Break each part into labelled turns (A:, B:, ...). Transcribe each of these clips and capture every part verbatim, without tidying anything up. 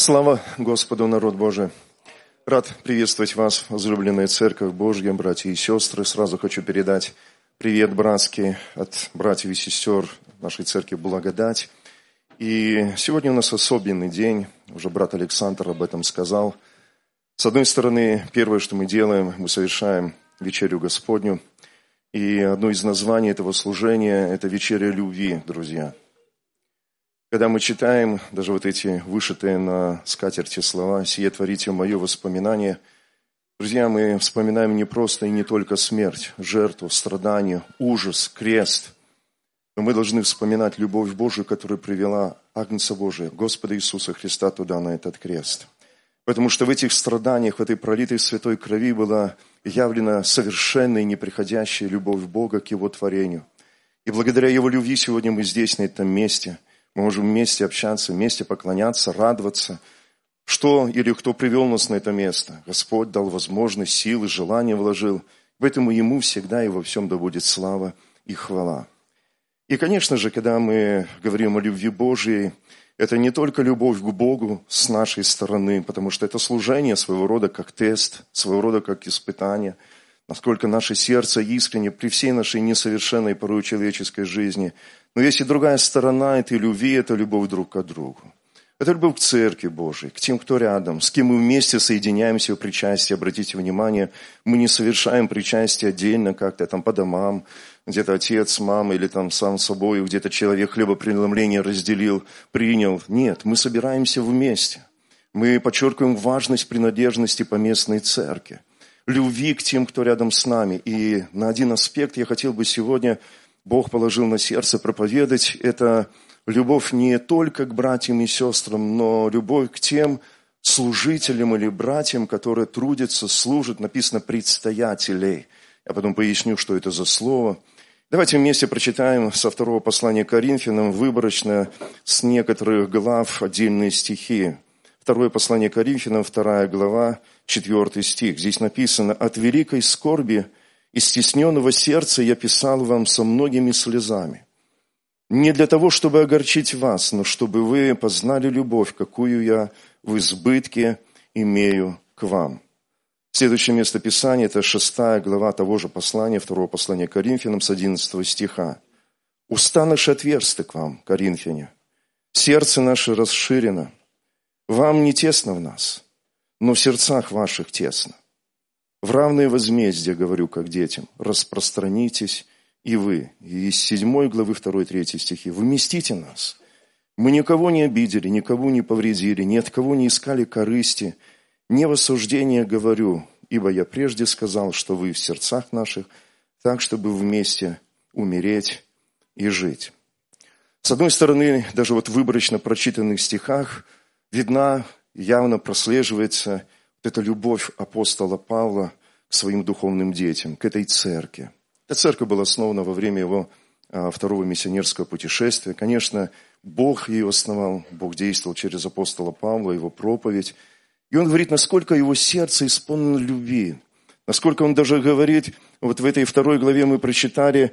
A: Слава Господу, народ Божий! Рад приветствовать вас, возлюбленная Церковь Божья, братья и сестры. Сразу хочу передать привет братский от братьев и сестер нашей Церкви Благодать. И сегодня у нас особенный день, уже брат Александр об этом сказал. С одной стороны, первое, что мы делаем, мы совершаем вечерю Господню. И одно из названий этого служения – это вечеря любви, друзья. Когда мы читаем даже вот эти вышитые на скатерти слова «Сие творите мое воспоминание», друзья, мы вспоминаем не просто и не только смерть, жертву, страдание, ужас, крест, но мы должны вспоминать любовь Божию, которая привела Агнца Божия, Господа Иисуса Христа, туда, на этот крест. Потому что в этих страданиях, в этой пролитой святой крови была явлена совершенная и неприходящая любовь Бога к Его творению. И благодаря Его любви сегодня мы здесь, на этом месте. Мы можем вместе общаться, вместе поклоняться, радоваться. Что или кто привел нас на это место? Господь дал возможность, силы, желание вложил. Поэтому Ему всегда и во всем да будет слава и хвала. И, конечно же, когда мы говорим о любви Божьей, это не только любовь к Богу с нашей стороны, потому что это служение своего рода как тест, своего рода как испытание, насколько наше сердце искренне при всей нашей несовершенной порой человеческой жизни. Но есть и другая сторона этой любви, это любовь друг к другу. Это любовь к Церкви Божией, к тем, кто рядом, с кем мы вместе соединяемся в причастии. Обратите внимание, мы не совершаем причастие отдельно как-то там по домам, где-то отец, мама или там сам собой, где-то человек хлебопреломление разделил, принял. Нет, мы собираемся вместе. Мы подчеркиваем важность принадлежности поместной церкви, любви к тем, кто рядом с нами. И на один аспект я хотел бы сегодня, Бог положил на сердце проповедать, это любовь не только к братьям и сестрам, но любовь к тем служителям или братьям, которые трудятся, служат, написано «предстоятелей». Я потом поясню, что это за слово. Давайте вместе прочитаем со второго послания к Коринфянам, выборочно с некоторых глав отдельные стихи. Второе послание к Коринфянам, вторая глава, четвертый стих. Здесь написано: «От великой скорби и стесненного сердца я писал вам со многими слезами. Не для того, чтобы огорчить вас, но чтобы вы познали любовь, какую я в избытке имею к вам». Следующее место Писания – это шестая глава того же послания, второго послания к Коринфянам, с одиннадцатого стиха. «Уста наши отверсты к вам, коринфяне, сердце наше расширено. Вам не тесно в нас, но в сердцах ваших тесно. В равное возмездие, говорю, как детям, распространитесь и вы». И из седьмой главы второй-третьей стихи. «Вместите нас. Мы никого не обидели, никого не повредили, ни от кого не искали корысти. Не в осуждение говорю, ибо я прежде сказал, что вы в сердцах наших, так, чтобы вместе умереть и жить». С одной стороны, даже вот в выборочно прочитанных стихах видна, явно прослеживается вот эта любовь апостола Павла к своим духовным детям, к этой церкви. Эта церковь была основана во время его второго миссионерского путешествия. Конечно, Бог ее основал, Бог действовал через апостола Павла, его проповедь. И он говорит, насколько его сердце исполнено любви. Насколько он даже говорит, вот в этой второй главе мы прочитали,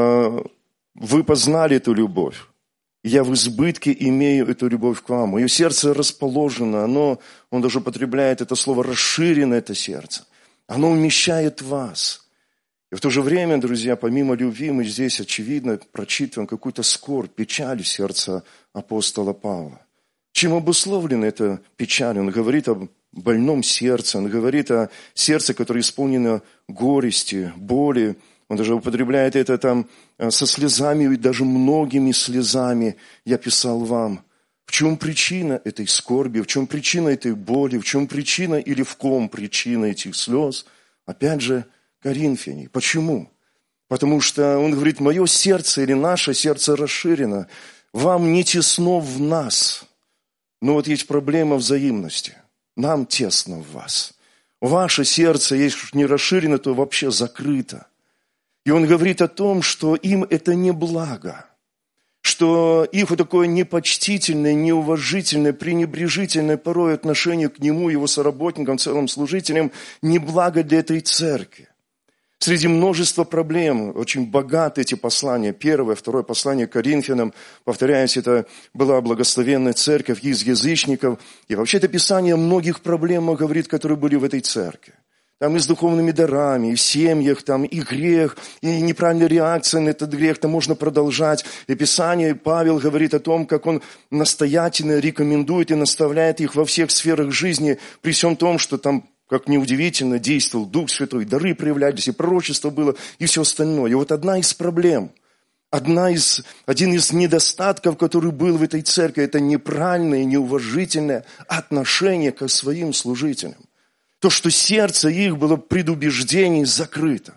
A: вы познали эту любовь. Я в избытке имею эту любовь к вам. Мое сердце расположено, оно, он даже употребляет это слово, расширено это сердце. Оно умещает вас. И в то же время, друзья, помимо любви, мы здесь, очевидно, прочитываем какую-то скорбь, печаль сердца апостола Павла. Чем обусловлена эта печаль? Он говорит о больном сердце, он говорит о сердце, которое исполнено горести, боли. Он даже употребляет это там со слезами, и даже многими слезами я писал вам. В чем причина этой скорби, в чем причина этой боли, в чем причина или в ком причина этих слез? Опять же, коринфяне. Почему? Потому что он говорит, мое сердце или наше сердце расширено, вам не тесно в нас. Но вот есть проблема взаимности. Нам тесно в вас. Ваше сердце, если не расширено, то вообще закрыто. И он говорит о том, что им это не благо, что их вот такое непочтительное, неуважительное, пренебрежительное порой отношение к нему, его соработникам, целым служителям, не благо для этой церкви. Среди множества проблем, очень богаты эти послания. Первое, второе послание к Коринфянам, повторяюсь, это была благословенная церковь из язычников. И вообще это Писание о многих проблемах говорит, которые были в этой церкви. Там и с духовными дарами, и в семьях, там и грех, и неправильная реакция на этот грех, там можно продолжать. И Писание, Павел говорит о том, как он настоятельно рекомендует и наставляет их во всех сферах жизни, при всем том, что там, как неудивительно, действовал Дух Святой, дары проявлялись, и пророчество было, и все остальное. И вот одна из проблем, одна из, один из недостатков, который был в этой церкви, это неправильное, неуважительное отношение к своим служителям. То, что сердце их было предубеждений закрыто.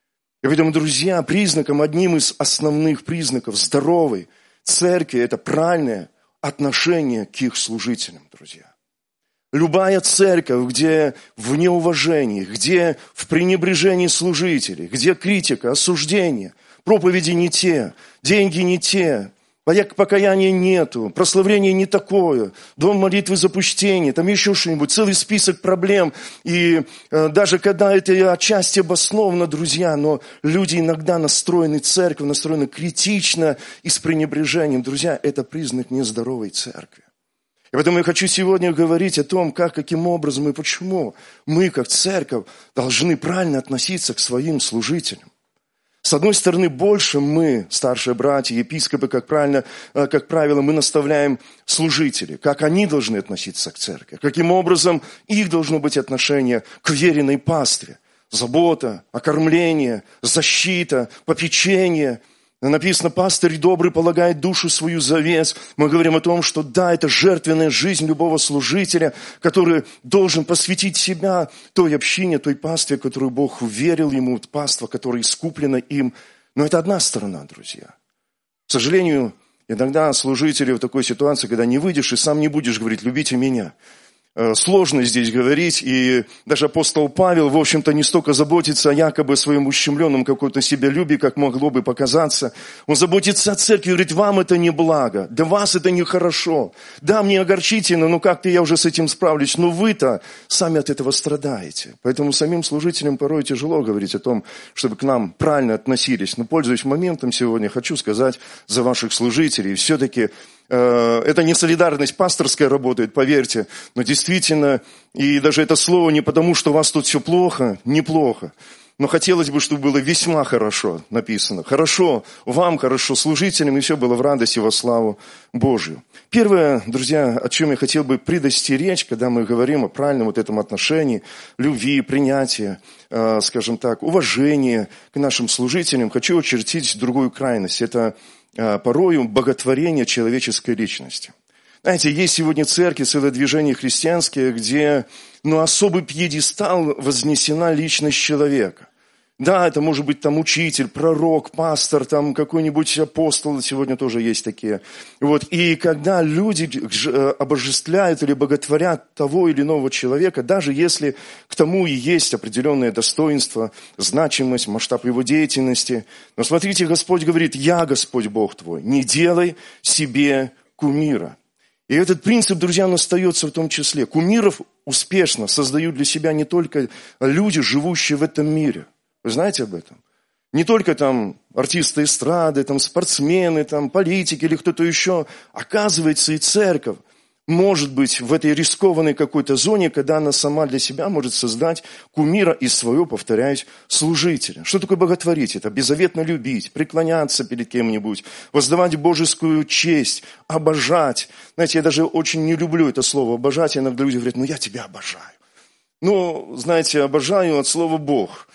A: И поэтому, друзья, признаком, одним из основных признаков здоровой церкви, это правильное отношение к их служителям, друзья. Любая церковь, где в неуважении, где в пренебрежении служителей, где критика, осуждение, проповеди не те, деньги не те, покаяния нету, прославление не такое, дом молитвы запустение, там еще что-нибудь, целый список проблем. И э, даже когда это отчасти обосновано, друзья, но люди иногда настроены, церковь настроена критично и с пренебрежением. Друзья, это признак нездоровой церкви. И поэтому я хочу сегодня говорить о том, как, каким образом и почему мы, как церковь, должны правильно относиться к своим служителям. С одной стороны, больше мы, старшие братья, епископы, как, правильно, как правило, мы наставляем служителей, как они должны относиться к церкви, каким образом их должно быть отношение к веренной пастве. Забота, окормление, защита, попечение. Написано, пастырь добрый полагает душу свою за вес. Мы говорим о том, что да, это жертвенная жизнь любого служителя, который должен посвятить себя той общине, той пастве, которую Бог уверил ему, паства, которая искуплена им. Но это одна сторона, друзья. К сожалению, иногда служители в такой ситуации, когда не выйдешь и сам не будешь говорить «любите меня». Сложно здесь говорить, и даже апостол Павел, в общем-то, не столько заботится о якобы своем ущемленном каком-то себялюбии, как могло бы показаться. Он заботится о церкви, говорит, вам это не благо, для вас это нехорошо. Да, мне огорчительно, но как-то я уже с этим справлюсь, но вы-то сами от этого страдаете. Поэтому самим служителям порой тяжело говорить о том, чтобы к нам правильно относились. Но, пользуясь моментом сегодня, хочу сказать за ваших служителей, все-таки это не солидарность пасторская работает, поверьте, но действительно, и даже это слово не потому, что у вас тут все плохо, неплохо, но хотелось бы, чтобы было весьма хорошо написано. Хорошо вам, хорошо служителям, и все было в радости во славу Божию. Первое, друзья, о чем я хотел бы предостеречь, когда мы говорим о правильном вот этом отношении, любви, принятия, скажем так, уважения к нашим служителям, хочу очертить другую крайность. Это порою боготворение человеческой личности. Знаете, есть сегодня церкви, целое движение христианское, где ну, особый пьедестал вознесена личность человека. Да, это может быть там учитель, пророк, пастор, там какой-нибудь апостол, сегодня тоже есть такие. Вот. И когда люди обожествляют или боготворят того или иного человека, даже если к тому и есть определенное достоинство, значимость, масштаб его деятельности. Но смотрите, Господь говорит, я Господь Бог твой, не делай себе кумира. И этот принцип, друзья, он остается в том числе. Кумиров успешно создают для себя не только люди, живущие в этом мире. Вы знаете об этом? Не только там артисты эстрады, там спортсмены, там политики или кто-то еще. Оказывается, и церковь может быть в этой рискованной какой-то зоне, когда она сама для себя может создать кумира из своего, повторяюсь, служителя. Что такое боготворить? Это беззаветно любить, преклоняться перед кем-нибудь, воздавать божескую честь, обожать. Знаете, я даже очень не люблю это слово «обожать». Иногда люди говорят, ну я тебя обожаю. Ну, знаете, обожаю от слова «Бог».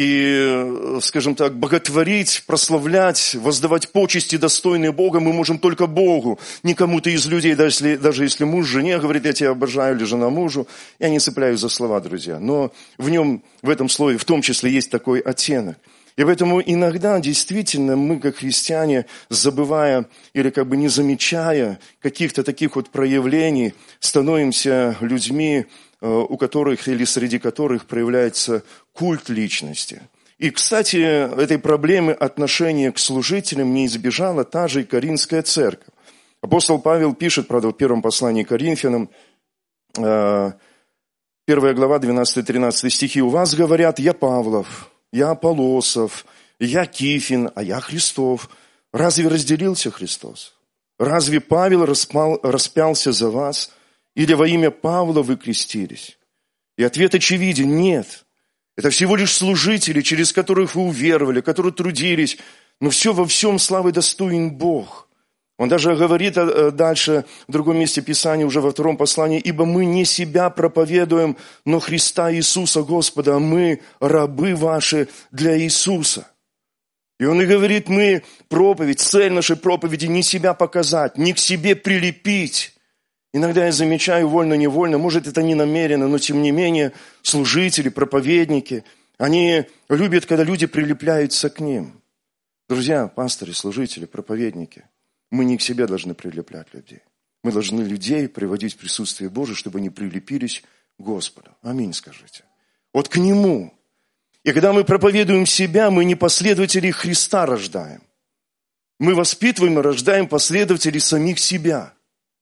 A: И, скажем так, боготворить, прославлять, воздавать почести, достойные Бога, мы можем только Богу. Не кому-то из людей, даже если, даже если муж жене говорит, я тебя обожаю, или жена мужу, я не цепляюсь за слова, друзья. Но в нем, в этом слове, в том числе, есть такой оттенок. И поэтому иногда действительно мы, как христиане, забывая или как бы не замечая каких-то таких вот проявлений, становимся людьми, у которых или среди которых проявляется культ личности. И, кстати, этой проблемы отношения к служителям не избежала та же и Коринфская церковь. Апостол Павел пишет, правда, в первом послании к Коринфянам, первая глава, двенадцатый-тринадцатый стихи, «У вас, говорят, я Павлов, я Аполлосов, я Кифин, а я Христов. Разве разделился Христос? Разве Павел распал, распялся за вас? Или во имя Павла вы крестились? И ответ очевиден – нет. Это всего лишь служители, через которых вы уверовали, которые трудились. Но все во всем славы достоин Бог. Он даже говорит дальше, в другом месте Писания, уже во втором послании, «Ибо мы не себя проповедуем, но Христа Иисуса Господа, а мы рабы ваши для Иисуса». И он и говорит, мы проповедь, цель нашей проповеди не себя показать, не к себе прилепить. Иногда я замечаю, вольно-невольно, может, это не намеренно, но тем не менее, служители, проповедники, они любят, когда люди прилепляются к ним. Друзья, пасторы, служители, проповедники, мы не к себе должны прилеплять людей. Мы должны людей приводить в присутствие Божие, чтобы они прилепились к Господу. Аминь, скажите. Вот к Нему. И когда мы проповедуем себя, мы не последователей Христа рождаем. Мы воспитываем и рождаем последователей самих себя.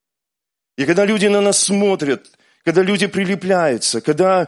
A: И когда люди на нас смотрят, когда люди прилепляются, когда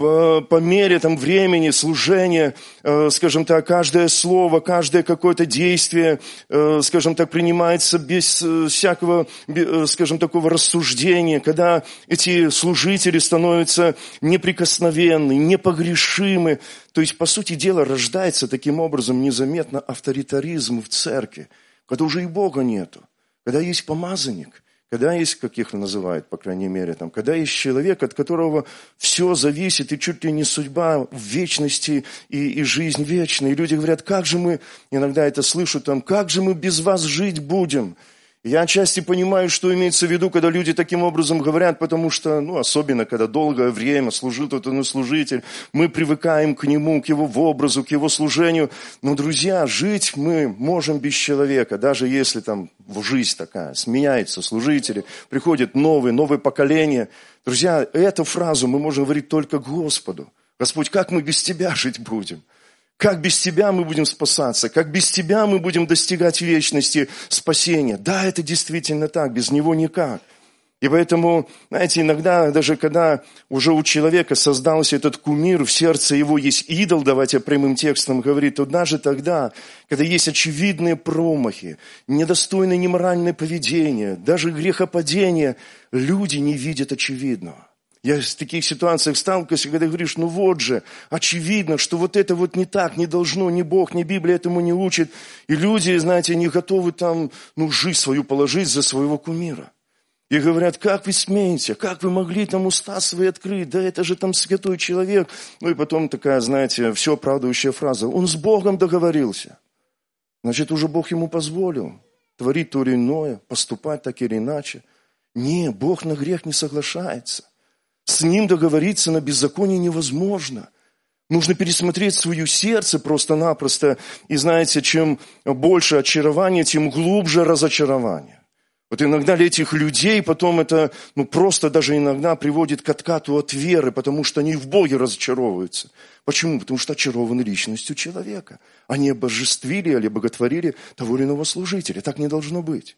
A: по мере там, времени, служения, скажем так, каждое слово, каждое какое-то действие, скажем так, принимается без всякого, скажем, такого рассуждения, когда эти служители становятся неприкосновенны, непогрешимы, то есть, по сути дела, рождается таким образом незаметно авторитаризм в церкви, когда уже и Бога нету, когда есть помазанник, когда есть, как их называют, по крайней мере, там, когда есть человек, от которого все зависит, и чуть ли не судьба в вечности и, и жизнь вечная. И люди говорят, как же мы, иногда это слышу, там, как же мы без вас жить будем? Я отчасти понимаю, что имеется в виду, когда люди таким образом говорят, потому что, ну, особенно, когда долгое время служил тот иной служитель, мы привыкаем к нему, к его образу, к его служению. Но, друзья, жить мы можем без человека, даже если там жизнь такая, сменяются служители, приходят новые, новые поколения. Друзья, эту фразу мы можем говорить только Господу. Господь, как мы без Тебя жить будем? Как без Тебя мы будем спасаться? Как без Тебя мы будем достигать вечности спасения? Да, это действительно так, без Него никак. И поэтому, знаете, иногда, даже когда уже у человека создался этот кумир, в сердце его есть идол, давайте прямым текстом говорить, то даже тогда, когда есть очевидные промахи, недостойное неморальное поведение, даже грехопадение, люди не видят очевидного. Я в таких ситуациях сталкиваюсь, когда говоришь, ну вот же, очевидно, что вот это вот не так, не должно, ни Бог, ни Библия этому не учит. И люди, знаете, не готовы там, ну, жизнь свою положить за своего кумира. И говорят, как вы смеете, как вы могли там уста свои открыть, да это же там святой человек. Ну и потом такая, знаете, все оправдывающая фраза, он с Богом договорился. Значит, уже Бог ему позволил творить то или иное, поступать так или иначе. Не, Бог на грех не соглашается. С Ним договориться на беззаконие невозможно. Нужно пересмотреть свое сердце просто-напросто. И знаете, чем больше очарования, тем глубже разочарование. Вот иногда для этих людей потом это ну, просто даже иногда приводит к откату от веры, потому что они в Боге разочаровываются. Почему? Потому что очарованы личностью человека. Они обожествили или боготворили того или иного служителя. Так не должно быть.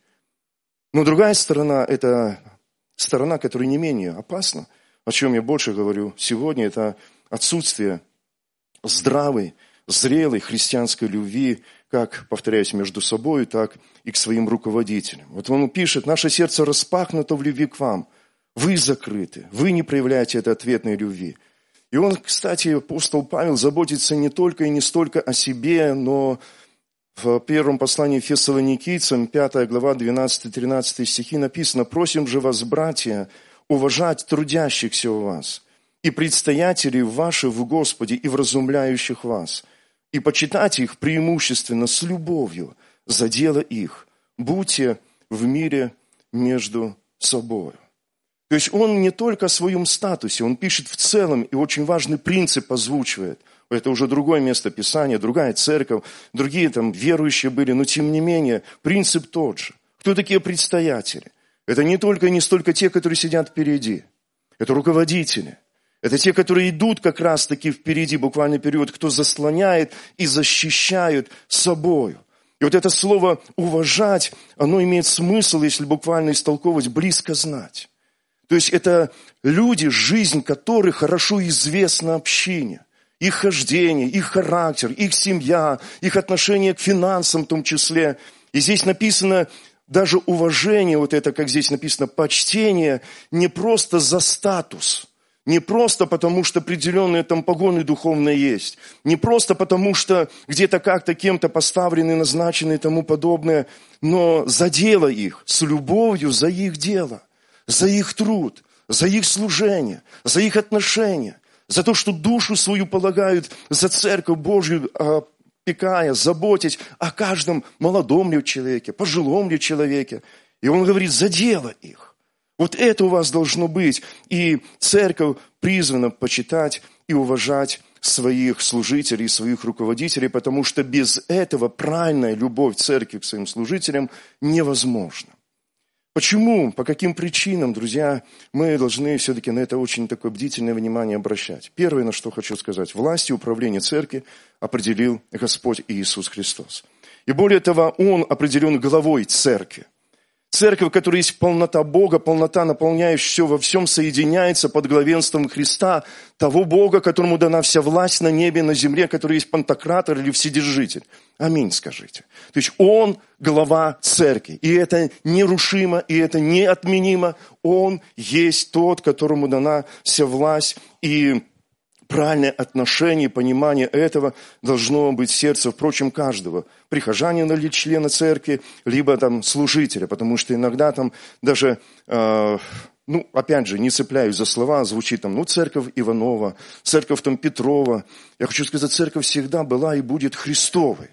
A: Но другая сторона, это сторона, которая не менее опасна. О чем я больше говорю сегодня, это отсутствие здравой, зрелой христианской любви, как, повторяюсь, между собой, так и к своим руководителям. Вот он пишет, наше сердце распахнуто в любви к вам, вы закрыты, вы не проявляете этой ответной любви. И он, кстати, апостол Павел заботится не только и не столько о себе, но в первом послании Фессалоникийцам, пятая глава, двенадцатый-тринадцатый стихи написано, «Просим же вас, братья, уважать трудящихся у вас и предстоятелей ваших в Господе и вразумляющих вас, и почитать их преимущественно с любовью за дело их. Будьте в мире между собой». То есть он не только о своем статусе, он пишет в целом и очень важный принцип озвучивает. Это уже другое место Писания, другая церковь, другие там верующие были, но тем не менее принцип тот же. Кто такие предстоятели? Это не только и не столько те, которые сидят впереди. Это руководители. Это те, которые идут как раз-таки впереди, буквально вперед, кто заслоняет и защищает собою. И вот это слово «уважать», оно имеет смысл, если буквально истолковывать, близко знать. То есть это люди, жизнь которых хорошо известна общине. их хождение, их характер, их семья, их отношение к финансам в том числе. И здесь написано даже уважение, вот это, как здесь написано, почтение, не просто за статус, не просто потому, что определенные там погоны духовные есть, не просто потому, что где-то как-то кем-то поставлены, назначены и тому подобное, но за дело их, с любовью за их дело, за их труд, за их служение, за их отношения, за то, что душу свою полагают за Церковь Божью, опекая, заботясь о каждом молодом ли человеке, пожилом ли человеке. И он говорит, за дело их. Вот это у вас должно быть. И Церковь призвана почитать и уважать своих служителей, своих руководителей, потому что без этого правильная любовь Церкви к своим служителям невозможна. Почему, по каким причинам, друзья, мы должны все-таки на это очень такое бдительное внимание обращать? Первое, на что хочу сказать, власть и управление Церкви определил Господь Иисус Христос. И более того, Он определен главой Церкви. Церковь, в которой есть полнота Бога, полнота, наполняющая все во всем, соединяется под главенством Христа, того Бога, которому дана вся власть на небе, на земле, который есть пантократор или вседержитель. Аминь, скажите. То есть Он глава Церкви, и это нерушимо, и это неотменимо. Он есть тот, которому дана вся власть, и правильное отношение, понимание этого должно быть в сердце, впрочем, каждого прихожанина или члена церкви, либо там служителя, потому что иногда там даже, э, ну, опять же, не цепляюсь за слова, звучит там, ну, церковь Иванова, церковь там Петрова. Я хочу сказать, церковь всегда была и будет Христовой.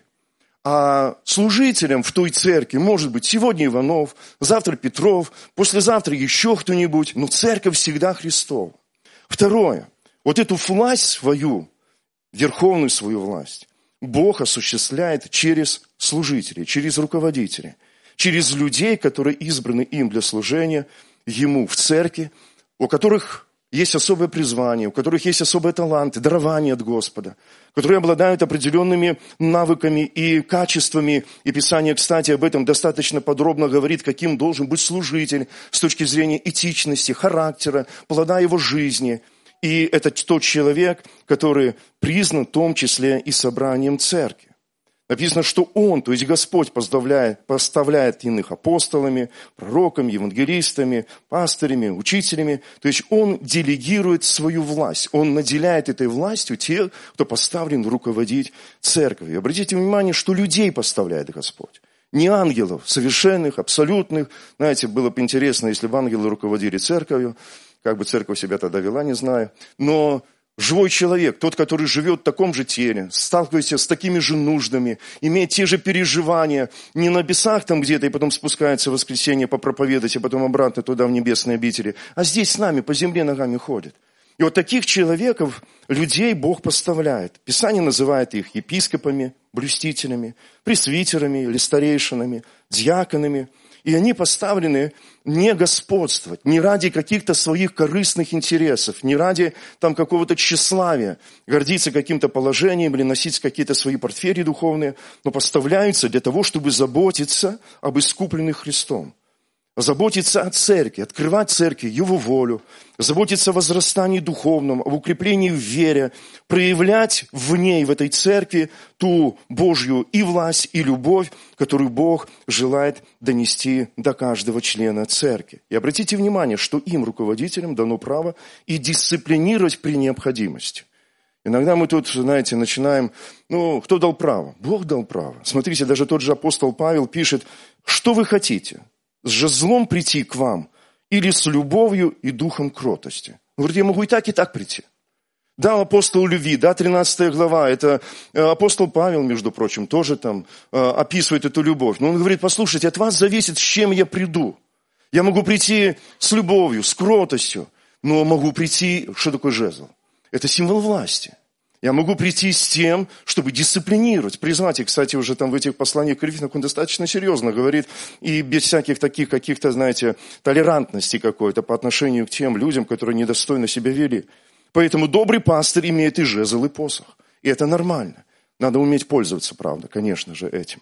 A: А служителем в той церкви может быть сегодня Иванов, завтра Петров, послезавтра еще кто-нибудь, но церковь всегда Христова. Второе. Вот эту власть свою, верховную свою власть, Бог осуществляет через служителей, через руководителей, через людей, которые избраны им для служения Ему в церкви, у которых есть особое призвание, у которых есть особые таланты, дарования от Господа, которые обладают определенными навыками и качествами. И Писание, кстати, об этом достаточно подробно говорит, каким должен быть служитель с точки зрения этичности, характера, плода его жизни. И это тот человек, который признан в том числе и собранием церкви. Написано, что Он, то есть Господь, поставляет, поставляет иных апостолами, пророками, евангелистами, пастырями, учителями. То есть Он делегирует свою власть. Он наделяет этой властью тех, кто поставлен руководить церковью. Обратите внимание, что людей поставляет Господь. Не ангелов, совершенных, абсолютных. Знаете, было бы интересно, если бы ангелы руководили церковью. Как бы церковь себя тогда вела, не знаю. Но живой человек, тот, который живет в таком же теле, сталкивается с такими же нуждами, имеет те же переживания, не на небесах там где-то, и потом спускается в воскресенье попроповедать, и потом обратно туда, в небесные обители, а здесь с нами по земле ногами ходит. И вот таких человеков, людей Бог поставляет. Писание называет их епископами, блюстителями, пресвитерами или старейшинами, диаконами. И они поставлены не господствовать, не ради каких-то своих корыстных интересов, не ради там какого-то тщеславия, гордиться каким-то положением или носить какие-то свои портфели духовные, но поставляются для того, чтобы заботиться об искупленных Христом. Заботиться о церкви, открывать церкви, Его волю, заботиться о возрастании духовном, об укреплении в вере, проявлять в ней, в этой церкви, ту Божью и власть, и любовь, которую Бог желает донести до каждого члена церкви. И обратите внимание, что им, руководителям, дано право и дисциплинировать при необходимости. Иногда мы тут, знаете, начинаем, ну, кто дал право? Бог дал право. Смотрите, даже тот же апостол Павел пишет, что вы хотите? С жезлом прийти к вам или с любовью и духом кротости? Он говорит, я могу и так, и так прийти. Да, апостол любви, да, тринадцатая глава, это апостол Павел, между прочим, тоже там описывает эту любовь. Но он говорит, послушайте, от вас зависит, с чем я приду. Я могу прийти с любовью, с кротостью, но могу прийти, что такое жезл? Это символ власти. Я могу прийти с тем, чтобы дисциплинировать, призвать. И, кстати, уже там в этих посланиях к Коринфянам он достаточно серьезно говорит, и без всяких таких каких-то, знаете, толерантности какой-то по отношению к тем людям, которые недостойно себя вели. Поэтому добрый пастырь имеет и жезл, и посох. И это нормально. Надо уметь пользоваться, правда, конечно же, этим.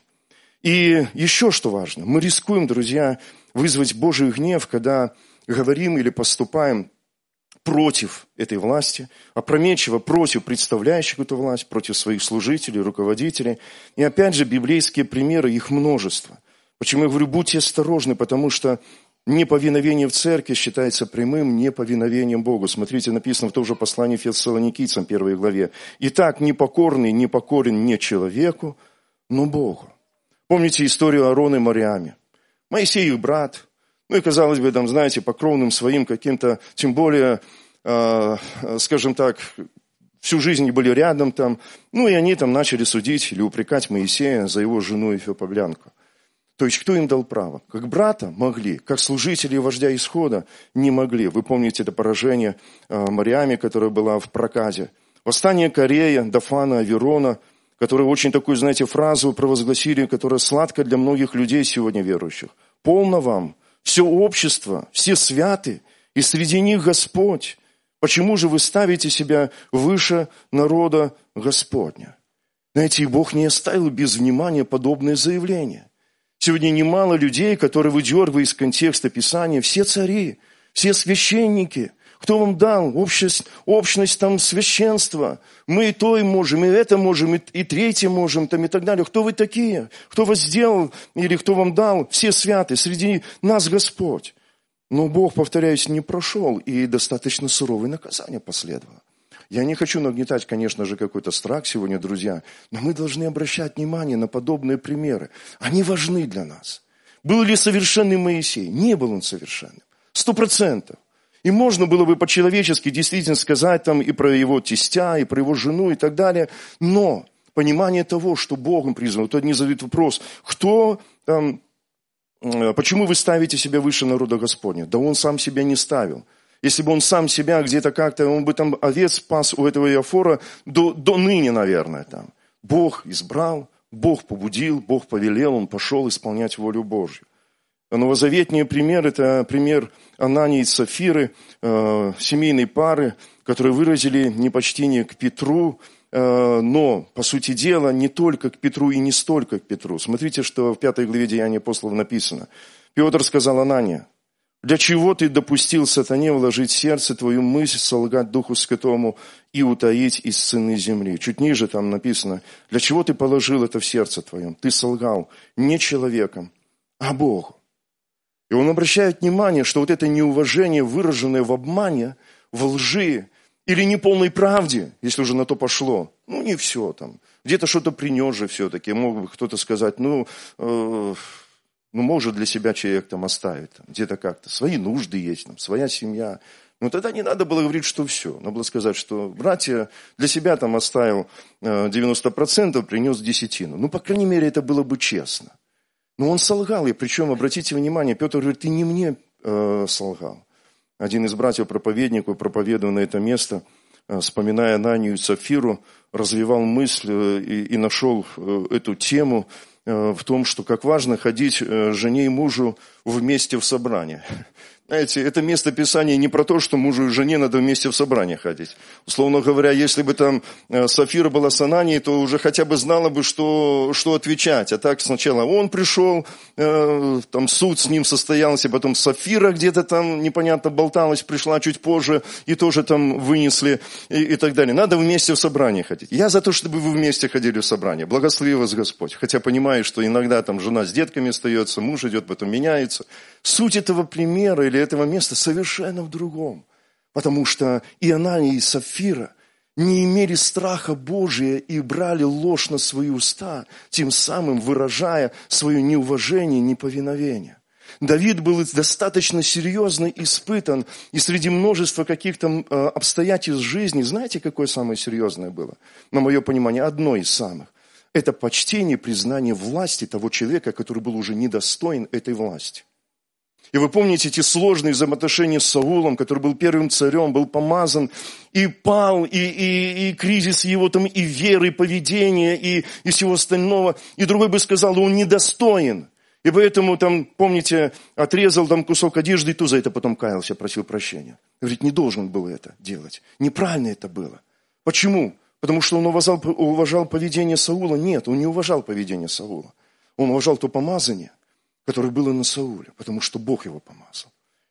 A: И еще что важно. Мы рискуем, друзья, вызвать Божий гнев, когда говорим или поступаем против этой власти, опрометчиво против представляющих эту власть, против своих служителей, руководителей. И опять же, библейские примеры, их множество. Почему я говорю, будьте осторожны, потому что неповиновение в церкви считается прямым неповиновением Богу. Смотрите, написано в том же послании Фессалоникийцам, первой главе. «Итак, непокорный не покорен не человеку, но Богу». Помните историю Аарона и Мариаме? Моисей их брат. Ну и, казалось бы, там, знаете, по кровным своим каким-то, тем более, э, скажем так, всю жизнь были рядом там. Ну и они там начали судить или упрекать Моисея за его жену Ефиоплянку. То есть, кто им дал право? Как брата могли, как служители вождя Исхода не могли. Вы помните это поражение э, Мариаме, которая была в проказе. Восстание Корея, Дафана, Аверона, которые очень такую, знаете, фразу провозгласили, которая сладка для многих людей сегодня верующих. «Полно вам, все общество, все святы, и среди них Господь. Почему же вы ставите себя выше народа Господня?» Знаете, и Бог не оставил без внимания подобные заявления. Сегодня немало людей, которые, выдергивая из контекста Писания, все цари, все священники. Кто вам дал общность, общность там священства? Мы и то и можем, и это можем, и, и третье можем, там, и так далее. Кто вы такие? Кто вас сделал или кто вам дал? Все святы, среди нас Господь. Но Бог, повторяюсь, не прошел, и достаточно суровое наказание последовало. Я не хочу нагнетать, конечно же, какой-то страх сегодня, друзья, но мы должны обращать внимание на подобные примеры. Они важны для нас. Был ли совершенный Моисей? Не был он совершенным. Сто процентов. И можно было бы по-человечески действительно сказать там и про его тестя, и про его жену, и так далее. Но понимание того, что Богом призван, вот они задают вопрос, кто, там, почему вы ставите себя выше народа Господня? Да он сам себя не ставил. Если бы он сам себя где-то как-то, он бы там овец спас у этого Иофора до, до ныне, наверное. Там. Бог избрал, Бог побудил, Бог повелел, он пошел исполнять волю Божью. Новозаветний пример – это пример Анании и Сафиры, э, семейной пары, которые выразили непочтение к Петру, э, но, по сути дела, не только к Петру и не столько к Петру. Смотрите, что в пятой главе Деяния апостолов написано. Петр сказал Анании: «Для чего ты допустил сатане вложить в сердце твою мысль, солгать Духу Святому и утаить из сыны земли?» Чуть ниже там написано: «Для чего ты положил это в сердце твоем? Ты солгал не человеком, а Богу». И он обращает внимание, что вот это неуважение, выраженное в обмане, в лжи или неполной правде, если уже на то пошло, ну не все там, где-то что-то принес же все-таки, мог бы кто-то сказать, ну, э, ну может для себя человек там оставить, там, где-то как-то, свои нужды есть, там, своя семья. Но тогда не надо было говорить, что все. Надо было сказать, что братья для себя там оставил девяносто процентов, принес десятину. Ну, по крайней мере, это было бы честно. Но он солгал, и причем, обратите внимание, Петр говорит, ты не мне э, солгал. Один из братьев-проповедников, проповедуя на это место, э, вспоминая Ананию и Сафиру, развивал мысль э, и, и нашел э, эту тему э, в том, что как важно ходить э, жене и мужу вместе в собрание. Знаете, это место Писания не про то, что мужу и жене надо вместе в собрание ходить. Условно говоря, если бы там Сафира была с Ананией, то уже хотя бы знала бы, что, что отвечать. А так сначала он пришел, э, там суд с ним состоялся, потом Сафира где-то там непонятно болталась, пришла чуть позже, и тоже там вынесли, и, и так далее. Надо вместе в собрание ходить. Я за то, чтобы вы вместе ходили в собрание. Благослови вас Господь. Хотя понимаю, что иногда там жена с детками остается, муж идет, потом меняется. Суть этого примера или этого места совершенно в другом. Потому что и Анания, и Сафира не имели страха Божия и брали ложь на свои уста, тем самым выражая свое неуважение, неповиновение. Давид был достаточно серьезно испытан, и среди множества каких-то обстоятельств жизни, знаете, какое самое серьезное было? На мое понимание, одно из самых. Это почтение, признание власти того человека, который был уже недостоин этой власти. И вы помните эти сложные взаимоотношения с Саулом, который был первым царем, был помазан, и пал, и, и, и кризис его там, и веры, и поведения, и, и всего остального. И другой бы сказал, он недостоин. И поэтому там, помните, отрезал там кусок одежды, и то за это потом каялся, просил прощения. Говорит, не должен был это делать. Неправильно это было. Почему? Потому что он уважал, уважал поведение Саула? Нет, он не уважал поведение Саула. Он уважал то помазание, которое было на Сауле, потому что Бог его помазал.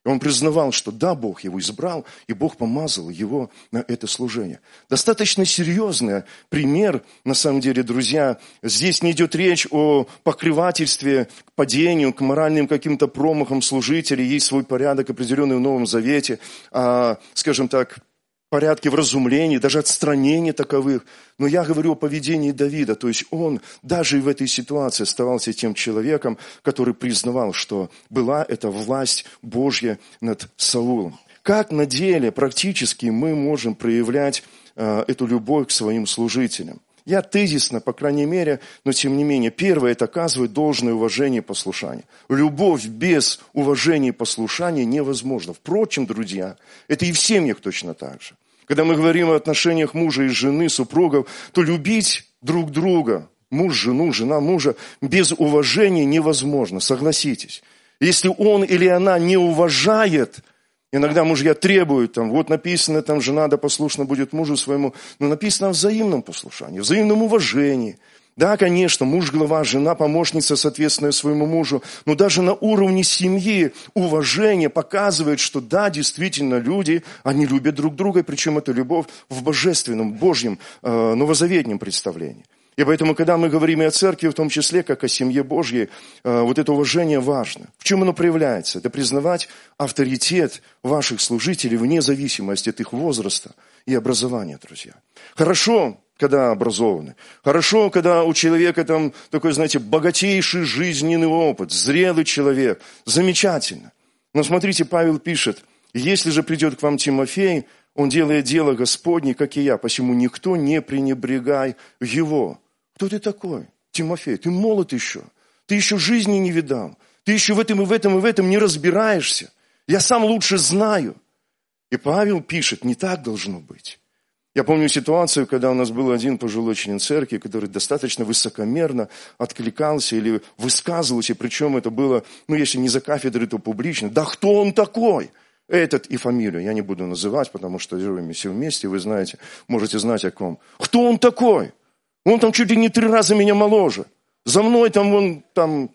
A: И он признавал, что да, Бог его избрал, и Бог помазал его на это служение. Достаточно серьезный пример, на самом деле, друзья. Здесь не идет речь о покрывательстве к падению, к моральным каким-то промахам служителей. Есть свой порядок, определенный в Новом Завете, а, скажем так, порядке вразумлений, даже отстранения таковых. Но я говорю о поведении Давида. То есть он даже и в этой ситуации оставался тем человеком, который признавал, что была эта власть Божья над Саулом. Как на деле практически мы можем проявлять э, эту любовь к своим служителям? Я тезисно, по крайней мере, но тем не менее. Первое – это оказывать должное уважение и послушание. Любовь без уважения и послушания невозможна. Впрочем, друзья, это и в семьях точно так же. Когда мы говорим о отношениях мужа и жены, супругов, то любить друг друга, муж, жену, жена, мужа, без уважения невозможно, согласитесь. Если он или она не уважает, иногда мужья требуют, там, вот написано, там, жена да послушна будет мужу своему, но написано о взаимном послушании, взаимном уважении. Да, конечно, муж глава, жена помощница, соответственно, своему мужу, но даже на уровне семьи уважение показывает, что да, действительно, люди, они любят друг друга, причем это любовь в божественном, Божьем, э, новозаветнем представлении. И поэтому, когда мы говорим и о церкви, в том числе, как о семье Божьей, э, вот это уважение важно. В чем оно проявляется? Это признавать авторитет ваших служителей вне зависимости от их возраста и образования, друзья. Хорошо, когда образованы. Хорошо, когда у человека там такой, знаете, богатейший жизненный опыт, зрелый человек. Замечательно. Но смотрите, Павел пишет, если же придет к вам Тимофей, он делает дело Господне, как и я, посему никто не пренебрегай его. Кто ты такой, Тимофей? Ты молод еще. Ты еще жизни не видал. Ты еще в этом и в этом и в этом не разбираешься. Я сам лучше знаю. И Павел пишет, не так должно быть. Я помню ситуацию, когда у нас был один пожилой член церкви, который достаточно высокомерно откликался или высказывался, причем это было, ну, если не за кафедрой, то публично. Да кто он такой? Этот и фамилию я не буду называть, потому что живем все вместе, вы знаете, можете знать о ком. Кто он такой? Он там чуть ли не три раза меня моложе. За мной там вон там,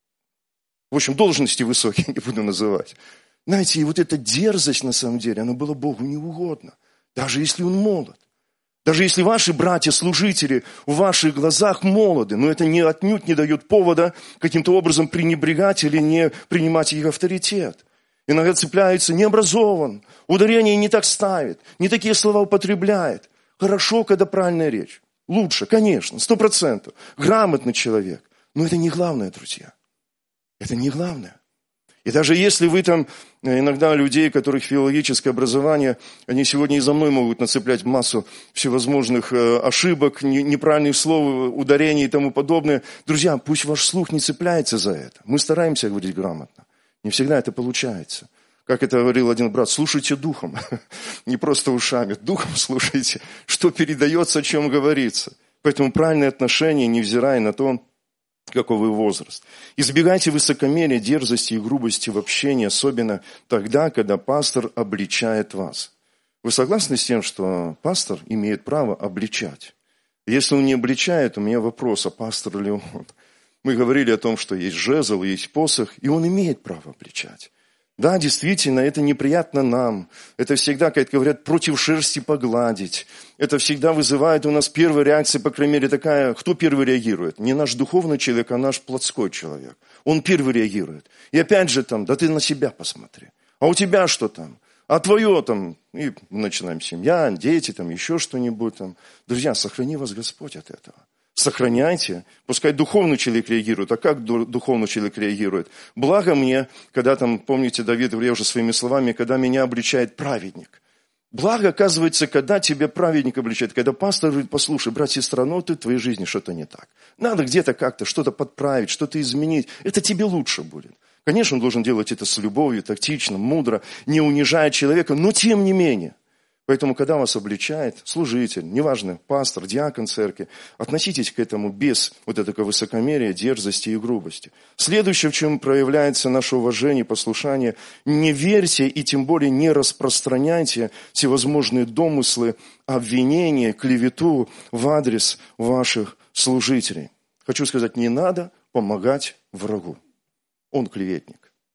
A: в общем, должности высокие, не буду называть. Знаете, и вот эта дерзость, на самом деле, она была Богу не угодна. Даже если он молод. Даже если ваши братья-служители в ваших глазах молоды, но это не, отнюдь не дает повода каким-то образом пренебрегать или не принимать их авторитет. Иногда цепляется, не образован, ударение не так ставит, не такие слова употребляет. Хорошо, когда правильная речь. Лучше, конечно, сто процентов. Грамотный человек. Но это не главное, друзья. Это не главное. И даже если вы там, иногда людей, у которых филологическое образование, они сегодня и за мной могут нацеплять массу всевозможных ошибок, неправильных слов, ударений и тому подобное. Друзья, пусть ваш слух не цепляется за это. Мы стараемся говорить грамотно. Не всегда это получается. Как это говорил один брат, слушайте духом, не просто ушами, духом слушайте, что передается, о чем говорится. Поэтому правильное отношение, невзирая на то, каковый возраст. Избегайте высокомерия, дерзости и грубости в общении, особенно тогда, когда пастор обличает вас. Вы согласны с тем, что пастор имеет право обличать? Если он не обличает, у меня вопрос, а пастор ли он? Мы говорили о том, что есть жезл, есть посох, и он имеет право обличать. Да, действительно, это неприятно нам. Это всегда, как говорят, против шерсти погладить. Это всегда вызывает у нас первая реакция, по крайней мере, такая, кто первый реагирует? Не наш духовный человек, а наш плотской человек. Он первый реагирует. И опять же там, да ты на себя посмотри. А у тебя что там? А твое там, и начинаем семья, дети, там еще что-нибудь там. Друзья, сохрани вас Господь от этого. Сохраняйте. Пускай духовный человек реагирует. А как духовный человек реагирует? Благо мне, когда там, помните, Давид говорил уже своими словами, когда меня обличает праведник. Благо, оказывается, когда тебя праведник обличает, когда пастор говорит, послушай, брат, сестра, ну ты в твоей жизни что-то не так. Надо где-то как-то что-то подправить, что-то изменить. Это тебе лучше будет. Конечно, он должен делать это с любовью, тактично, мудро, не унижая человека, но тем не менее. Поэтому, когда вас обличает служитель, неважно, пастор, диакон церкви, относитесь к этому без вот этого высокомерия, дерзости и грубости. Следующее, в чем проявляется наше уважение, послушание, не верьте и тем более не распространяйте всевозможные домыслы, обвинения, клевету в адрес ваших служителей. Хочу сказать, не надо помогать врагу. Он клеветник.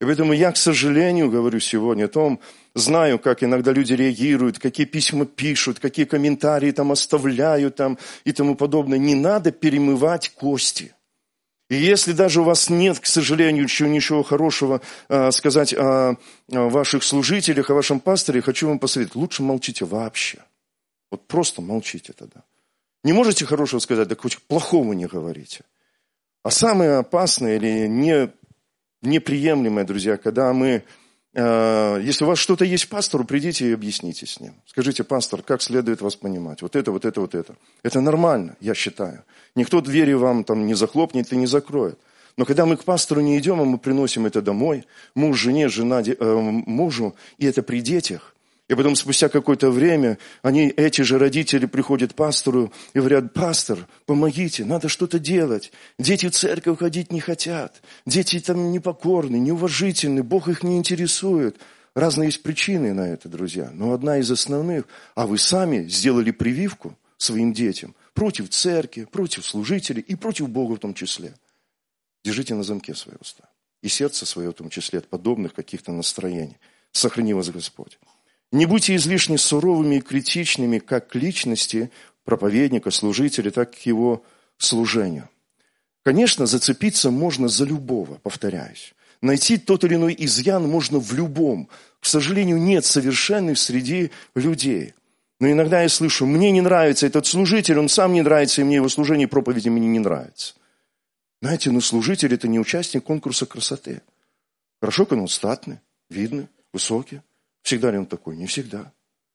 A: И поэтому я, к сожалению, говорю сегодня о том, знаю, как иногда люди реагируют, какие письма пишут, какие комментарии там оставляют там, и тому подобное. Не надо перемывать кости. И если даже у вас нет, к сожалению, ничего хорошего э, сказать о, о ваших служителях, о вашем пасторе, хочу вам посоветовать, лучше молчите вообще. Вот просто молчите тогда. Не можете хорошего сказать, так хоть плохого не говорите. А самое опасное или не, неприемлемое, друзья, когда мы, э, если у вас что-то есть пастору, придите и объясните с ним. Скажите, пастор, как следует вас понимать? Вот это, вот это, вот это. Это нормально, я считаю. Никто двери вам там не захлопнет и не закроет. Но когда мы к пастору не идем, а мы приносим это домой, муж жене, жена э, мужу, и это при детях, и потом спустя какое-то время они, эти же родители приходят к пастору и говорят, пастор, помогите, надо что-то делать. Дети в церковь ходить не хотят, дети там непокорны, неуважительны, Бог их не интересует. Разные есть причины на это, друзья. Но одна из основных, а вы сами сделали прививку своим детям против церкви, против служителей и против Бога в том числе. Держите на замке свои уста. И сердце свое в том числе от подобных каких-то настроений. Сохрани вас Господь. Не будьте излишне суровыми и критичными как к личности проповедника, служителя, так и к его служению. Конечно, зацепиться можно за любого, повторяюсь. Найти тот или иной изъян можно в любом. К сожалению, нет совершенных среди людей. Но иногда я слышу, мне не нравится этот служитель, он сам не нравится, и мне его служение и проповеди мне не нравится. Знаете, ну служитель – это не участник конкурса красоты. Хорошо, когда он статный, видный, высокий. Всегда ли он такой? Не всегда.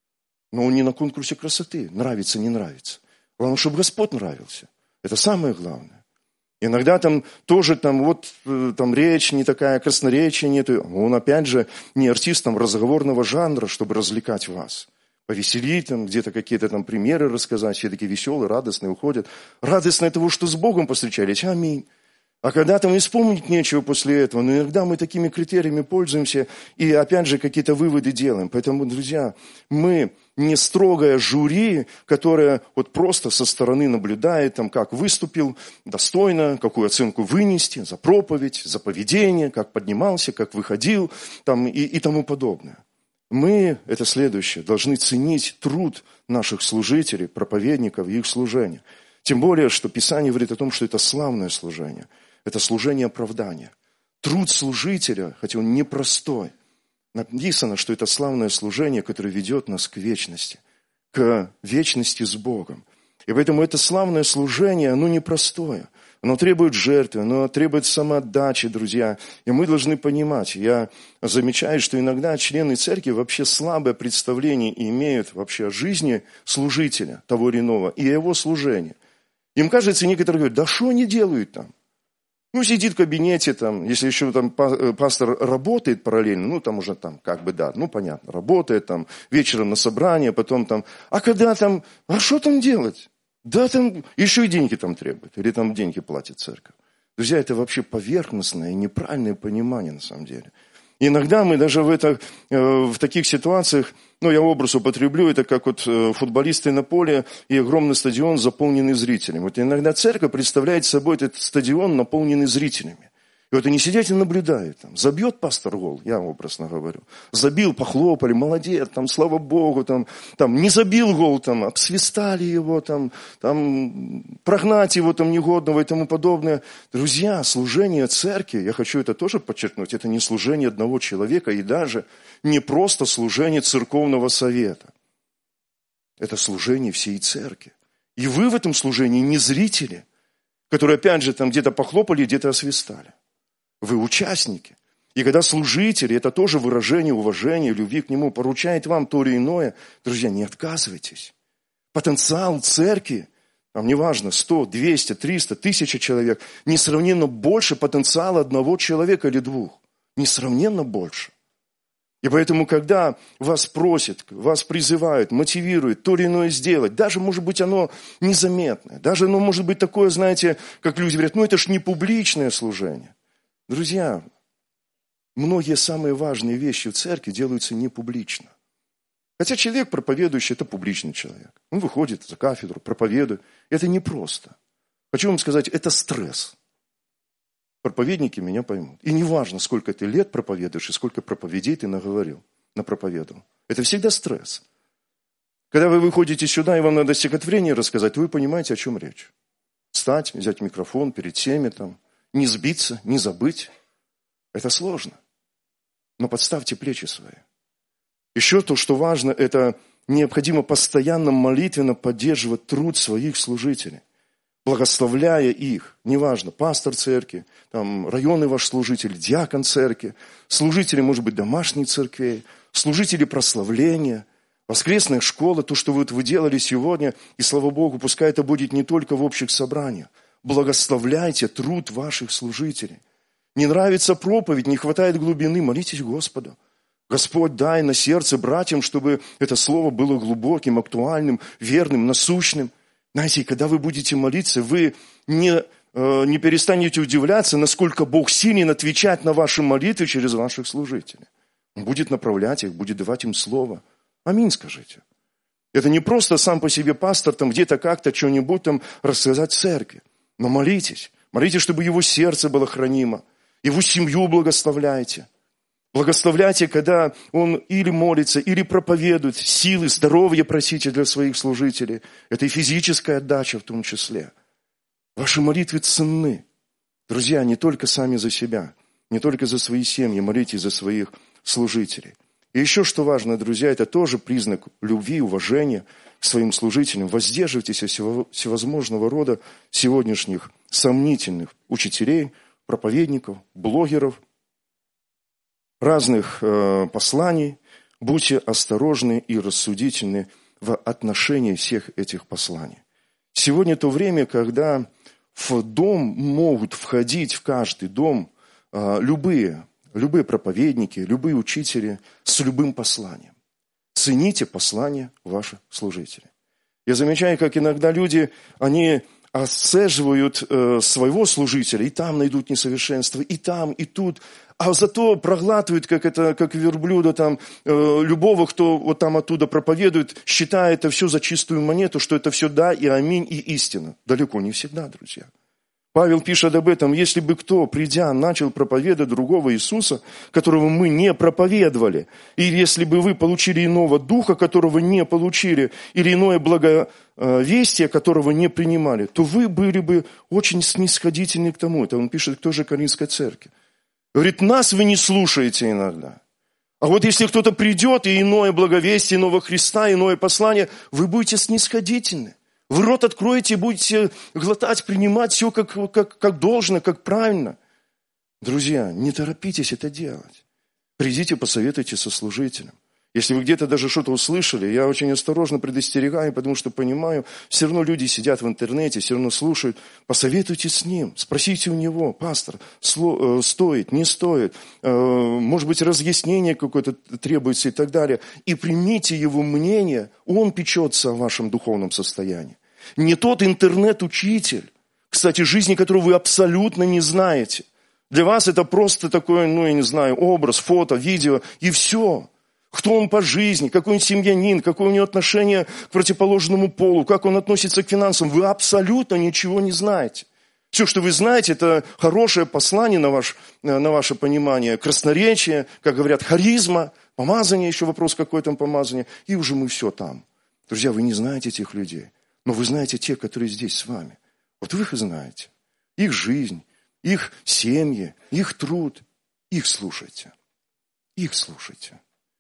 A: Но он не на конкурсе красоты. Нравится, не нравится. Главное, чтобы Господь нравился. Это самое главное. Иногда там тоже там, вот, там речь не такая, красноречия нету. Он опять же не артист там, разговорного жанра, чтобы развлекать вас. Повеселить, там, где-то какие-то там примеры рассказать. Все такие веселые, радостные уходят. Радостно от того, что с Богом повстречались. Аминь. А когда там и вспомнить нечего после этого, но иногда мы такими критериями пользуемся и опять же какие-то выводы делаем. Поэтому, друзья, мы не строгое жюри, которое вот просто со стороны наблюдает, там, как выступил достойно, какую оценку вынести за проповедь, за поведение, как поднимался, как выходил там, и, и тому подобное. Мы, это следующее, должны ценить труд наших служителей, проповедников и их служения. Тем более, что Писание говорит о том, что это славное служение. Это служение оправдания. Труд служителя, хотя он непростой, написано, что это славное служение, которое ведет нас к вечности, к вечности с Богом. И поэтому это славное служение, оно непростое. Оно требует жертвы, оно требует самоотдачи, друзья. И мы должны понимать, я замечаю, что иногда члены церкви вообще слабое представление имеют вообще о жизни служителя того или иного и о его служении. Им кажется, некоторые говорят, да что они делают там? Ну, сидит в кабинете, там, если еще там пастор работает параллельно, ну, там уже там, как бы, да, ну, понятно, работает там, вечером на собрание, потом там, а когда там, а что там делать? Да, там еще и деньги там требуют, или там деньги платит церковь. Друзья, это вообще поверхностное и неправильное понимание на самом деле. И иногда мы даже в, это, в таких ситуациях, ну, я образ употреблю, это как вот футболисты на поле и огромный стадион, заполненный зрителями. Вот иногда церковь представляет собой этот стадион, наполненный зрителями. И вот они сидят и наблюдают. Там, забьет пастор гол, я образно говорю. Забил, похлопали, молодец, там, слава Богу. Там, там, не забил гол, там, обсвистали его, там, там, прогнать его там, негодного и тому подобное. Друзья, служение церкви, я хочу это тоже подчеркнуть, это не служение одного человека и даже не просто служение церковного совета. Это служение всей церкви. И вы в этом служении не зрители, которые опять же там где-то похлопали, где-то освистали. Вы участники. И когда служители, это тоже выражение уважения, любви к нему, поручает вам то или иное, друзья, не отказывайтесь. Потенциал церкви, там неважно, сто, двести, триста, тысяча человек, несравненно больше потенциала одного человека или двух. Несравненно больше. И поэтому, когда вас просят, вас призывают, мотивируют то или иное сделать, даже, может быть, оно незаметное, даже оно может быть такое, знаете, как люди говорят, ну это ж не публичное служение. Друзья, многие самые важные вещи в церкви делаются не публично. Хотя человек, проповедующий, это публичный человек. Он выходит за кафедру, проповедует. Это непросто. Хочу вам сказать, это стресс. проповедники меня поймут. И неважно, сколько ты лет проповедуешь и сколько проповедей ты наговорил, напроповедовал. Это всегда стресс. Когда вы выходите сюда, и вам надо стихотворение рассказать, вы понимаете, о чем речь. Встать, взять микрофон перед всеми, там, не сбиться, не забыть. Это сложно. Но подставьте плечи свои. Еще то, что важно, это необходимо постоянно молитвенно поддерживать труд своих служителей, благословляя их. Неважно, пастор церкви, там, районный ваш служитель, диакон церкви, служители, может быть, домашних церквей, служители прославления, воскресная школа, то, что вот вы делали сегодня, и, слава Богу, пускай это будет не только в общих собраниях. Благословляйте труд ваших служителей. Не нравится проповедь, не хватает глубины, молитесь Господу. Господь, дай на сердце братьям, чтобы это слово было глубоким, актуальным, верным, насущным. Знаете, когда вы будете молиться, вы не, э, не перестанете удивляться, насколько Бог силен отвечать на ваши молитвы через ваших служителей. Он будет направлять их, будет давать им слово. Аминь, скажите. Это не просто сам по себе пастор там где-то как-то что-нибудь там рассказать церкви. Но молитесь. Молитесь, чтобы его сердце было хранимо. Его семью благословляйте. Благословляйте, когда он или молится, или проповедует. Силы, здоровья просите для своих служителей. Это и физическая отдача в том числе. Ваши молитвы ценны. Друзья, не только сами за себя, не только за свои семьи, молитесь за своих служителей. И еще что важно, друзья, это тоже признак любви, уважения к своим служителям. Воздерживайтесь от всевозможного рода сегодняшних сомнительных учителей, проповедников, блогеров, разных э, посланий. Будьте осторожны и рассудительны в отношении всех этих посланий. Сегодня то время, когда в дом могут входить, в каждый дом, э, любые, любые проповедники, любые учители с любым посланием. Цените послания ваших служителей. Я замечаю, как иногда люди, они отцеживают э, своего служителя, и там найдут несовершенство, и там, и тут, а зато проглатывают, как это, как верблюда, там, э, любого, кто вот там оттуда проповедует, считая это все за чистую монету, что это все да и аминь, и истина. Далеко не всегда, друзья. Павел пишет об этом: если бы кто, придя, начал проповедовать другого Иисуса, которого мы не проповедовали, или если бы вы получили иного духа, которого не получили, или иное благовестие, которого не принимали, то вы были бы очень снисходительны к тому. Это он пишет к той же Коринфской церкви. Говорит, нас вы не слушаете иногда. А вот если кто-то придет, и иное благовестие, иного Христа, иное послание, вы будете снисходительны. Вы рот откроете и будете глотать, принимать все как, как, как должно, как правильно. Друзья, не торопитесь это делать. Придите, посоветуйте со служителем. Если вы где-то даже что-то услышали, я очень осторожно предостерегаю, потому что понимаю, все равно люди сидят в интернете, все равно слушают. Посоветуйте с ним, спросите у него: пастор, сло, э, стоит, не стоит, э, может быть, разъяснение какое-то требуется и так далее. И примите его мнение, он печется о вашем духовном состоянии. Не тот интернет-учитель, кстати, жизни которого вы абсолютно не знаете. Для вас это просто такой, ну, я не знаю, образ, фото, видео, и все. Кто он по жизни, какой он семьянин, какое у него отношение к противоположному полу, как он относится к финансам. Вы абсолютно ничего не знаете. Все, что вы знаете, это хорошее послание на, ваш, на ваше понимание, красноречие, как говорят, харизма, помазание, еще вопрос, какое там помазание, и уже мы все там. Друзья, вы не знаете этих людей, но вы знаете тех, которые здесь с вами. Вот вы их и знаете. Их жизнь, их семьи, их труд. Их слушайте. Их слушайте.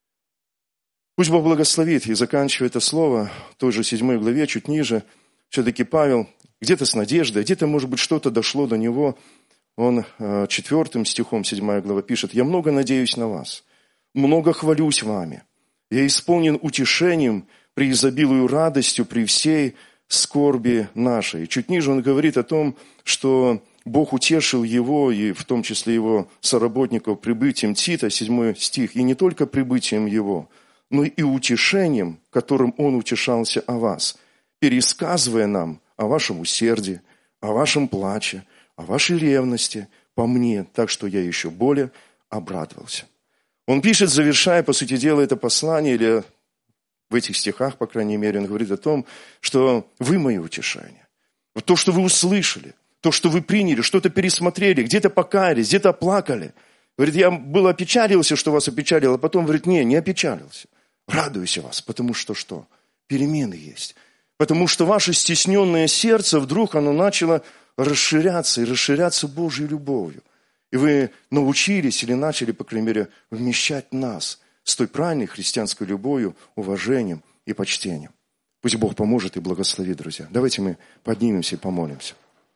A: Пусть Бог благословит, и заканчивая это слово, в той же седьмой главе, чуть ниже, все-таки Павел где-то с надеждой, где-то, может быть, что-то дошло до него. Он четвертым стихом, седьмая глава, пишет: «Я много надеюсь на вас, много хвалюсь вами. Я исполнен утешением, преизобилую радостью при всей скорби нашей». И чуть ниже он говорит о том, что Бог утешил его, и в том числе его соработников, прибытием Тита, седьмой стих, и не только прибытием его, но и утешением, которым он утешался о вас, пересказывая нам о вашем усердии, о вашем плаче, о вашей ревности по мне, так что я еще более обрадовался. Он пишет, завершая, по сути дела, это послание, или в этих стихах, по крайней мере, он говорит о том, что вы мое утешение. Вот то, что вы услышали, то, что вы приняли, что-то пересмотрели, где-то покаялись, где-то оплакали. Говорит, я был опечалился, что вас опечалил, а потом говорит, не, не опечалился. Радуюсь вас, потому что что? Перемены есть. Потому что ваше стесненное сердце вдруг оно начало расширяться и расширяться Божьей любовью. И вы научились или начали, по крайней мере, вмещать нас с той правильной христианской любовью, уважением и почтением. Пусть Бог поможет и благословит, друзья. Давайте мы поднимемся и помолимся.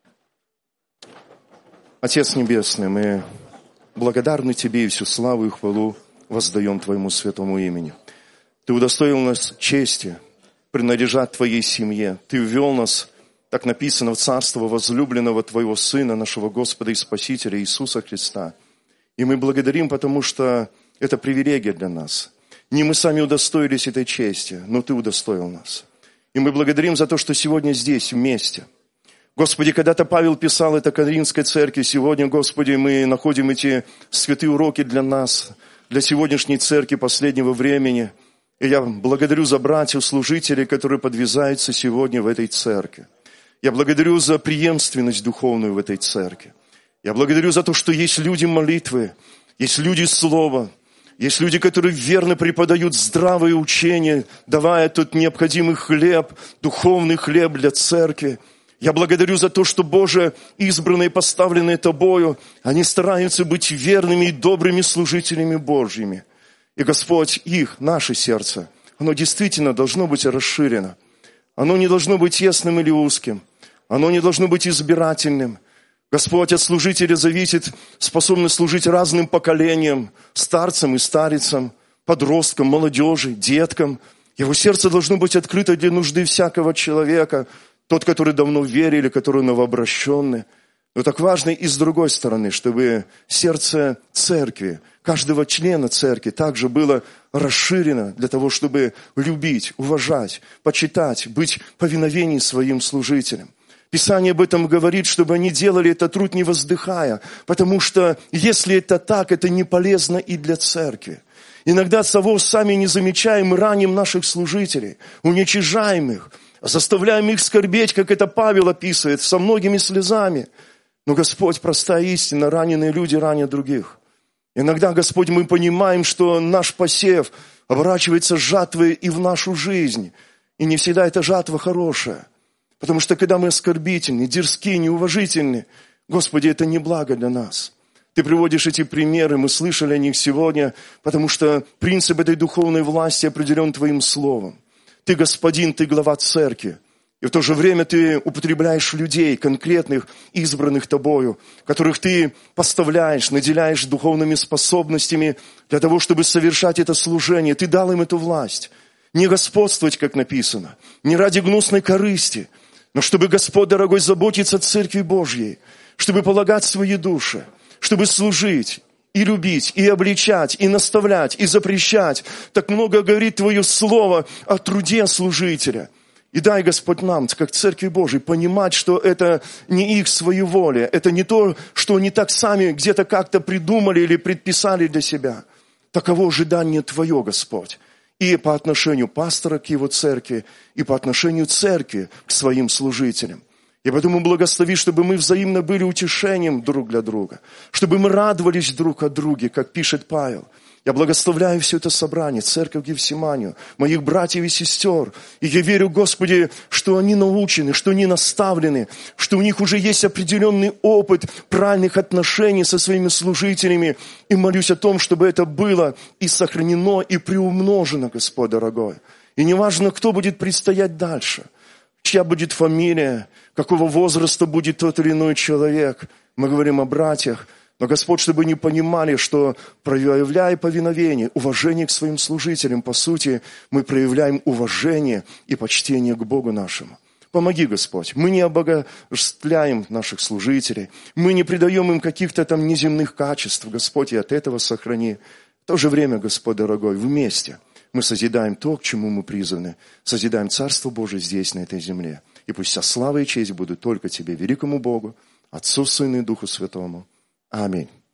A: Отец Небесный, мы благодарны Тебе и всю славу и хвалу воздаем Твоему святому имени. Ты удостоил нас чести принадлежать Твоей семье. Ты ввел нас, так написано, в царство возлюбленного Твоего Сына, нашего Господа и Спасителя Иисуса Христа. И мы благодарим, потому что это привилегия для нас. Не мы сами удостоились этой чести, но Ты удостоил нас. И мы благодарим за то, что сегодня здесь вместе. Господи, когда-то Павел писал это Коринфской церкви, сегодня, Господи, мы находим эти святые уроки для нас, для сегодняшней церкви последнего времени. И я благодарю за братьев-служителей, которые подвязаются сегодня в этой церкви. Я благодарю за преемственность духовную в этой церкви. Я благодарю за то, что есть люди молитвы, есть люди слова, есть люди, которые верно преподают здравое учение, давая тот необходимый хлеб, духовный хлеб для церкви. Я благодарю за то, что, Боже, избранные, поставленные Тобою, они стараются быть верными и добрыми служителями Божьими. И, Господь, их, наше сердце, оно действительно должно быть расширено. Оно не должно быть тесным или узким. Оно не должно быть избирательным. Господь, от служителя зависит способность служить разным поколениям, старцам и старицам, подросткам, молодежи, деткам. Его сердце должно быть открыто для нужды всякого человека, тот, который давно верил, который новообращенный. Но так важно и с другой стороны, чтобы сердце церкви, каждого члена церкви также было расширено для того, чтобы любить, уважать, почитать, быть повиновенней своим служителям. Писание об этом говорит, чтобы они делали этот труд не воздыхая, потому что если это так, это не полезно и для церкви. Иногда того сами не замечаем, мы раним наших служителей, уничижаем их, заставляем их скорбеть, как это Павел описывает, со многими слезами. Но, Господь, простая истина, раненые люди ранят других. Иногда, Господь, мы понимаем, что наш посев оборачивается жатвой и в нашу жизнь. И не всегда эта жатва хорошая. Потому что, когда мы оскорбительны, дерзки, неуважительны, Господи, это не благо для нас. Ты приводишь эти примеры, мы слышали о них сегодня, потому что принцип этой духовной власти определен Твоим словом. Ты господин, Ты глава церкви. И в то же время Ты употребляешь людей, конкретных, избранных Тобою, которых Ты поставляешь, наделяешь духовными способностями для того, чтобы совершать это служение. Ты дал им эту власть. Не господствовать, как написано, не ради гнусной корысти, но чтобы Господь, дорогой, заботиться о Церкви Божьей, чтобы полагать свои души, чтобы служить и любить, и обличать, и наставлять, и запрещать. Так много говорит Твое Слово о труде служителя. И дай, Господь, нам, как Церкви Божией, понимать, что это не их своеволие, это не то, что они так сами где-то как-то придумали или предписали для себя. Таково ожидание Твое, Господь. И по отношению пастора к его церкви, и по отношению церкви к своим служителям. И поэтому благослови, чтобы мы взаимно были утешением друг для друга, чтобы мы радовались друг от друга, как пишет Павел. Я благословляю все это собрание, церковь Гефсиманию, моих братьев и сестер. И я верю, Господи, что они научены, что они наставлены, что у них уже есть определенный опыт правильных отношений со своими служителями. И молюсь о том, чтобы это было и сохранено, и приумножено, Господь дорогой. И неважно, кто будет предстоять дальше, чья будет фамилия, какого возраста будет тот или иной человек. Мы говорим о братьях. Но, Господь, чтобы они понимали, что, проявляя повиновение, уважение к своим служителям, по сути, мы проявляем уважение и почтение к Богу нашему. Помоги, Господь. Мы не обогащаем наших служителей, мы не придаем им каких-то там неземных качеств, Господь, и от этого сохрани. В то же время, Господь дорогой, вместе мы созидаем то, к чему мы призваны, созидаем Царство Божие здесь, на этой земле. И пусть вся слава и честь будут только Тебе, великому Богу, Отцу, Сыну и Духу Святому. Аминь.